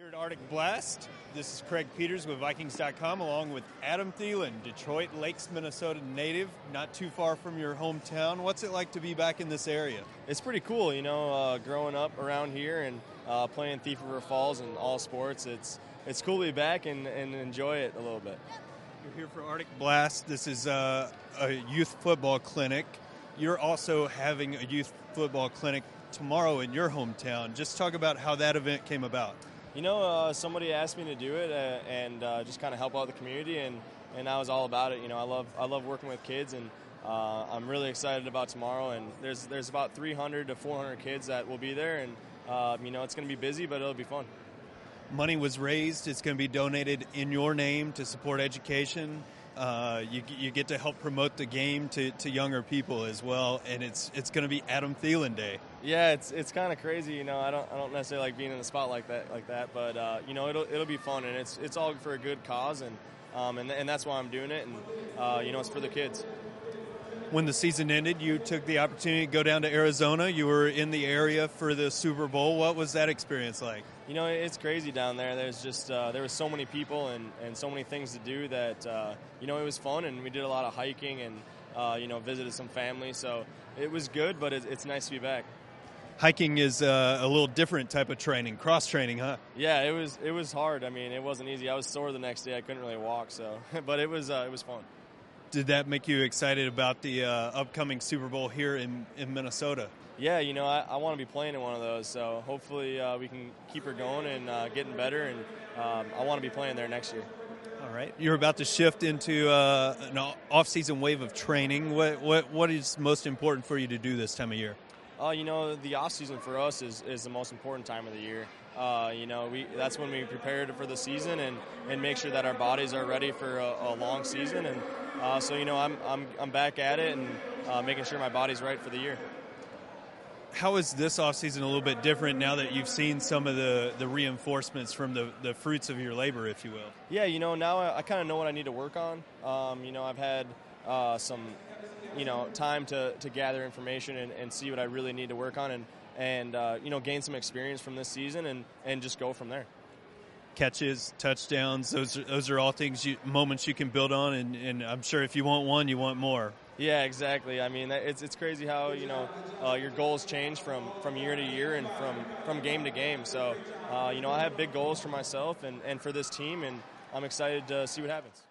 Here at Arctic Blast, this is Craig Peters with Vikings.com along with Adam Thielen, Detroit Lakes, Minnesota native, not too far from your hometown. What's it like to be back in this area? It's pretty cool, growing up around here and playing Thief River Falls and all sports. It's cool to be back and enjoy it a little bit. You're here for Arctic Blast. This is a youth football clinic. You're also having a youth football clinic tomorrow in your hometown. Just talk about how that event came about. Somebody asked me to do it and just kind of help out the community, and I was all about it. I love working with kids, and I'm really excited about tomorrow. And there's about 300 to 400 kids that will be there, and it's going to be busy, but it'll be fun. Money was raised. It's going to be donated in your name to support education. You get to help promote the game to younger people as well, and it's going to be Adam Thielen Day. Yeah, it's kind of crazy. I don't necessarily like being in the spot like that, but it'll be fun, and it's all for a good cause, and that's why I'm doing it, and it's for the kids. When the season ended, you took the opportunity to go down to Arizona. You were in the area for the Super Bowl. What was that experience like? It's crazy down there. There's just there was so many people and so many things to do that it was fun, and we did a lot of hiking and visited some family. So it was good, but it's nice to be back. Hiking is a little different type of training, cross training, huh? Yeah, it was hard. It wasn't easy. I was sore the next day. I couldn't really walk. So, but it was fun. Did that make you excited about the upcoming Super Bowl here in Minnesota? Yeah, I want to be playing in one of those, so hopefully we can keep her going and getting better, and I want to be playing there next year. All right. You're about to shift into an off-season wave of training. What is most important for you to do this time of year? The off-season for us is the most important time of the year. That's when we prepare for the season and make sure that our bodies are ready for a long season, and I'm back at it and making sure my body's right for the year. How is this offseason a little bit different now that you've seen some of the reinforcements from the fruits of your labor, if you will? Yeah, now I kind of know what I need to work on. I've had some, time to gather information and see what I really need to work on and gain some experience from this season and just go from there. Catches, touchdowns, those are all things, moments you can build on, and I'm sure if you want one, you want more. Yeah, exactly. It's crazy how your goals change from year to year and from game to game. So I have big goals for myself and for this team, and I'm excited to see what happens.